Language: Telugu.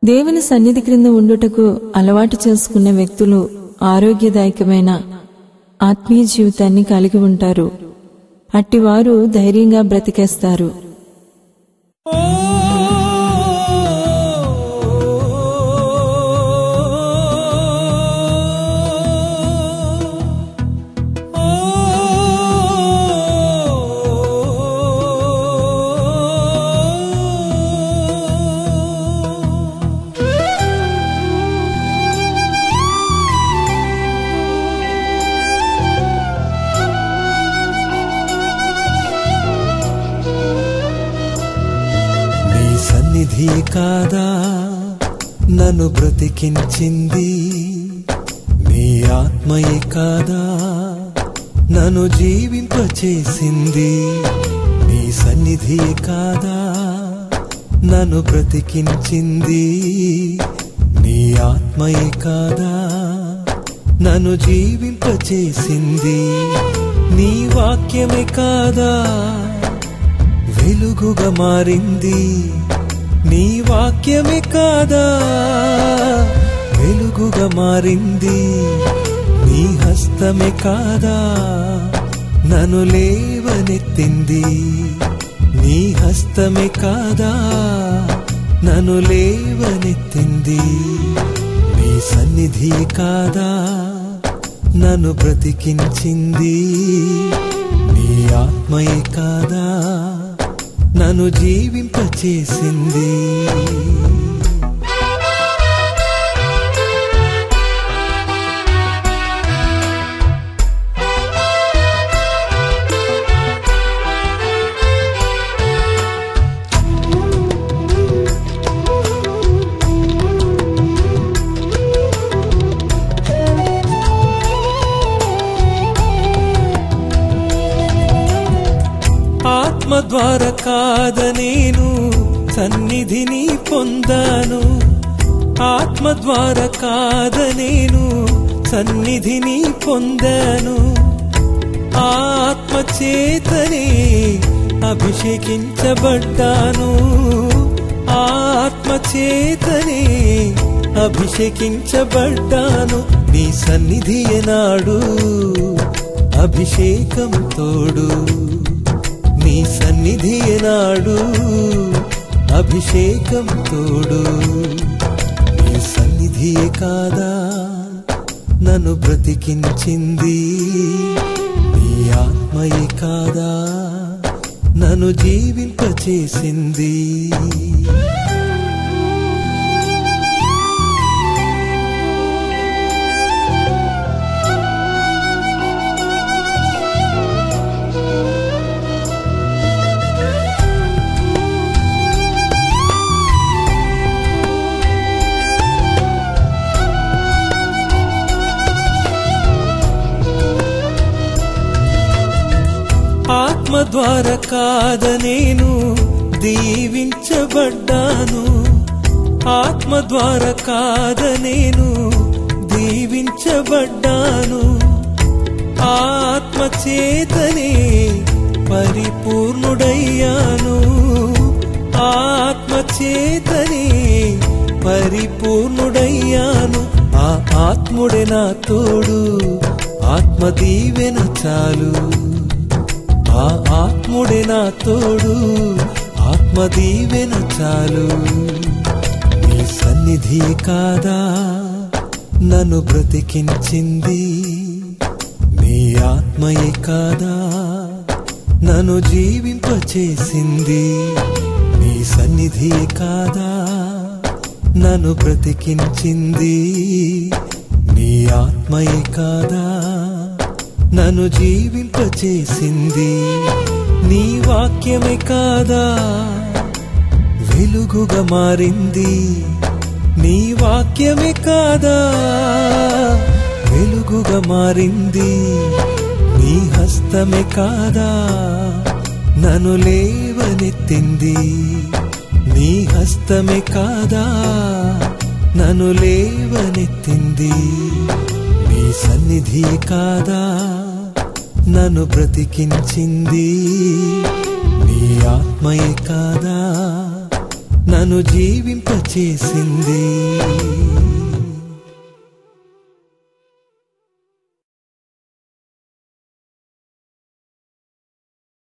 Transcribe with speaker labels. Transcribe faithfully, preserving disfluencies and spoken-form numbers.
Speaker 1: దేవుని సన్నిధి క్రింద ఉండుటకు అలవాటు చేసుకున్న వ్యక్తులు ఆరోగ్యదాయకమైన ఆత్మీయ జీవితాన్ని కలిగి ఉంటారు. అట్టివారు ధైర్యంగా బ్రతికేస్తారు.
Speaker 2: సన్నిధి కాదా నన్ను బ్రతికించింది, నీ ఆత్మయే కాదా నన్ను జీవింపచేసింది. నీ సన్నిధి కాదా నన్ను బ్రతికించింది, నీ ఆత్మయే కాదా నన్ను జీవింపచేసింది. నీ వాక్యమే కాదా వెలుగుగా మారింది, నీ వాక్యమే కాదా వెలుగుగా మారింది. నీ హస్తమే కాదా నన్ను లేవనెత్తింది, నీ హస్తమే కాదా నన్ను లేవనెత్తింది. నీ సన్నిధి కాదా నన్ను బ్రతికించింది, నీ ఆత్మయే కాదా నన్ను జీవింపచేసింది. ఆత్మ ద్వారా కాద నేను సన్నిధిని పొందాను, ఆత్మ ద్వారా కాద నేను సన్నిధిని పొందాను. ఆత్మ చేతనే అభిషేకించబడ్డాను, ఆత్మ చేతనే అభిషేకించబడ్డాను. నీ సన్నిధి నాడు అభిషేకం తోడు, నీ సన్నిధి నాడు అభిషేకం తోడు. నీ సన్నిధి కాదా నన్ను బ్రతికించింది, నీ ఆత్మయే కాదా నన్ను జీవింపచేసింది. ఆత్మ ద్వారా కాద నేను దీవించబడ్డాను, ఆత్మ ద్వారా కాద నేను దీవించబడ్డాను. ఆత్మ చేతనే పరిపూర్ణుడయ్యాను, ఆత్మ చేతనే పరిపూర్ణుడయ్యాను. ఆ ఆత్ముడే నా తోడు, ఆత్మ దీవెన చాలు. ఆ ఆత్ముడే నా తోడు, ఆత్మ దీవెన చాలు. నీ సన్నిధి కాదా నన్ను బ్రతికించింది, నీ ఆత్మయే కాదా నన్ను జీవింపచేసింది. నీ సన్నిధి కాదా నన్ను బ్రతికించింది, నీ ఆత్మయే కాదా నన్ను జీవింపచేసింది. నీ వాక్యమే కాదా వెలుగుగా మారింది, నీ వాక్యమే కాదా వెలుగుగా మారింది. నీ హస్తమే కాదా నన్ను లేవనెత్తింది, నీ హస్తమే కాదా నన్ను లేవనెత్తింది. నీ సన్నిధి కాదా నన్ను బ్రతికించింది, నీ ఆత్మయే కాదా నన్ను జీవింపచేసింది.